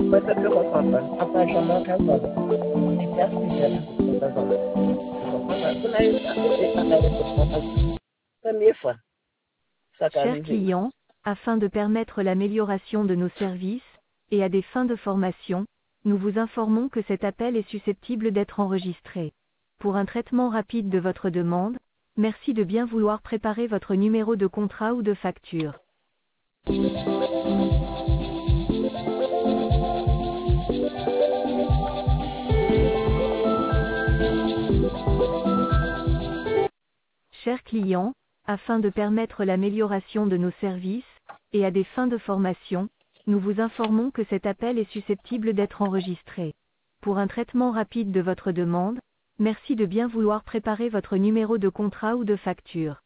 Moi, ça, je comprends pas. Enfin, j'en manque un peu. C'est bien, c'est bien. Je comprends pas. Vous n'avez pas première fois, ça Chers arrive. clients, afin de permettre l'amélioration de nos services, et à des fins de formation, nous vous informons que cet appel est susceptible d'être enregistré. Pour un traitement rapide de votre demande, merci de bien vouloir préparer votre numéro de contrat ou de facture. Chers clients, afin de permettre l'amélioration de nos services, et à des fins de formation, nous vous informons que cet appel est susceptible d'être enregistré. Pour un traitement rapide de votre demande, merci de bien vouloir préparer votre numéro de contrat ou de facture.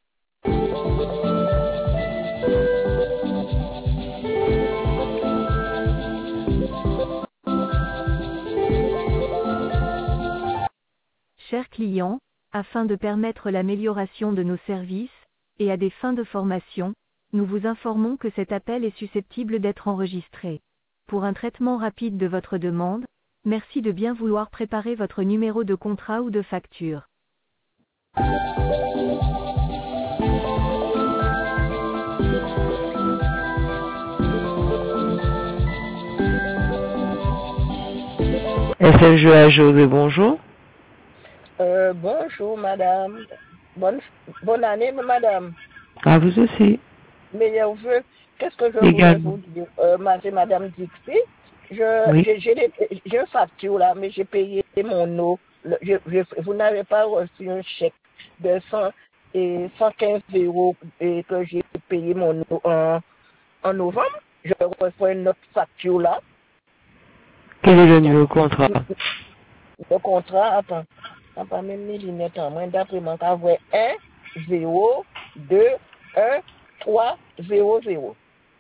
Chers clients, afin de permettre l'amélioration de nos services, et à des fins de formation, nous vous informons que cet appel est susceptible d'être enregistré. Pour un traitement rapide de votre demande, merci de bien vouloir préparer votre numéro de contrat ou de facture. FLGA José, bonjour. Bonjour, madame. Bonne année, madame. À vous aussi. Meilleurs vœux. Qu'est-ce que je voulais Également. vous dire? C'est madame Dixie. Oui. J'ai une facture là, mais j'ai payé mon eau. Vous n'avez pas reçu un chèque de 115 € et que j'ai payé mon eau en novembre. Je reçois une autre facture là. Quel est le numéro contrat? Le contrat, attends, on n'a pas même mes lunettes en moins. D'après mon cas, 1 0 2 1 3 0 0.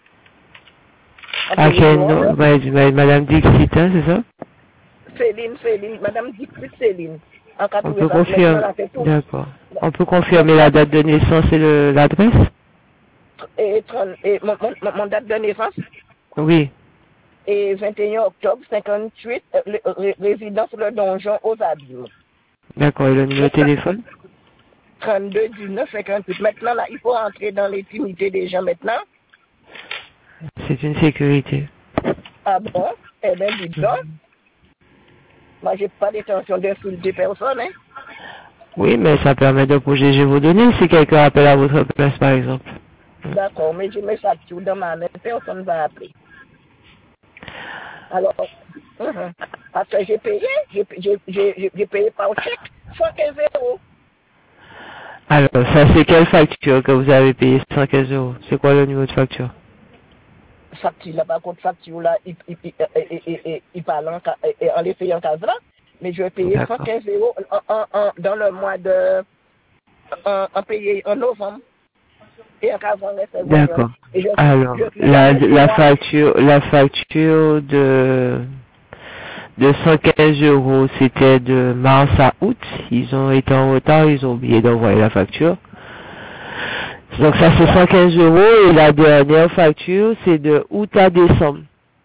À quel nom? Madame Dixit, hein, c'est ça? Céline, madame Dixit Céline. En On peut 80, maintenant, confirmer. là, c'est tout. D'accord. On peut confirmer la date de naissance et l'adresse? Et mon date de naissance Oui. est 21 octobre 58, résidence Le Donjon aux Abîmes. D'accord. Et le numéro de téléphone? 32 19 58. Maintenant, là, il faut entrer dans l'intimité des gens maintenant. C'est une sécurité. Ah bon? Eh bien, dites donc. Moi, j'ai pas l'intention d'insulter personne, hein. Oui, mais ça permet de protéger vos données si quelqu'un appelle à votre place, par exemple. D'accord, mais j'ai mes factures dans ma main, personne ne va appeler. Alors, parce que j'ai payé, j'ai payé par chèque 115 €. Alors, ça, c'est quelle facture que vous avez payé 115 €? C'est quoi le niveau de facture? Facture là, par contre, facture là, il parle en les payant en case là, mais je vais payer 115 € dans le mois de, en payer en novembre. Et en case là, D'accord. Alors, la facture de 115 €, c'était de mars à août. Ils ont été en retard, ils ont oublié d'envoyer la facture. Donc ça c'est 115 € et la dernière facture c'est de août à décembre.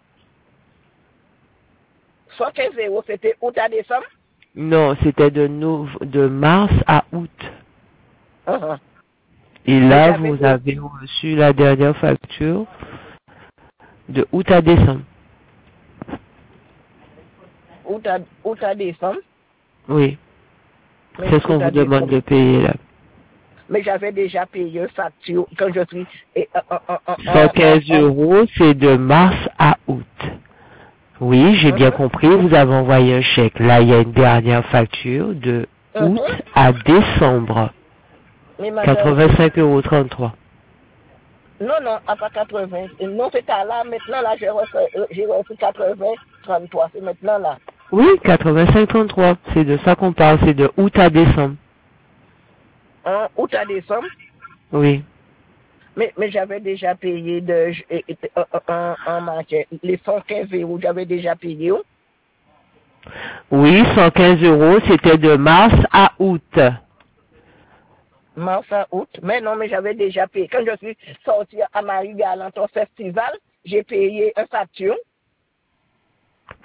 115 €, c'était août à décembre? Non, c'était de mars à août. Uh-huh. Et là, vous avez reçu la dernière facture de août à décembre. Août à décembre? Oui. C'est ce qu'on vous demande de payer là. Mais j'avais déjà payé une facture quand je suis... 115 €, c'est de mars à août. Oui, j'ai bien compris, vous avez envoyé un chèque. Là, il y a une dernière facture de août à décembre. 85,33 €. Non, à pas 80. Non, c'est à là, maintenant, là, j'ai reçu 80,33. C'est maintenant, là. Oui, 85,33. C'est de ça qu'on parle, c'est de août à décembre. Août à décembre? Oui. Mais j'avais déjà payé en marché. Les 115 €, j'avais déjà payé. Oui, 115 €, c'était de mars à août. Mars à août. Mais non, mais j'avais déjà payé. Quand je suis sortie à Marie-Galante au festival, j'ai payé une facture.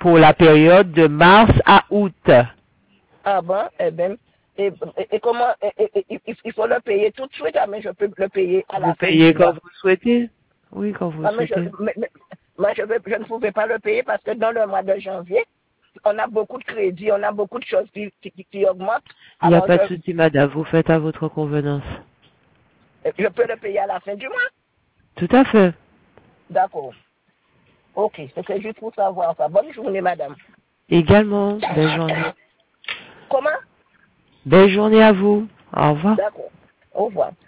pour la période de mars à août. Ah bon, eh bien, et comment, il faut le payer tout de suite, mais je peux le payer à la Vous fin payez du mois. quand vous souhaitez? Oui, quand vous souhaitez. Moi, je ne pouvais pas le payer parce que dans le mois de janvier, on a beaucoup de crédits, on a beaucoup de choses qui augmentent. Il n'y a Alors, pas de souci, madame. Vous faites à votre convenance. je peux le payer à la fin du mois. Tout à fait. D'accord. Ok, c'était juste pour savoir ça. Bonne journée, madame. Également, belle journée. Comment? Belle journée à vous. Au revoir. D'accord. Au revoir.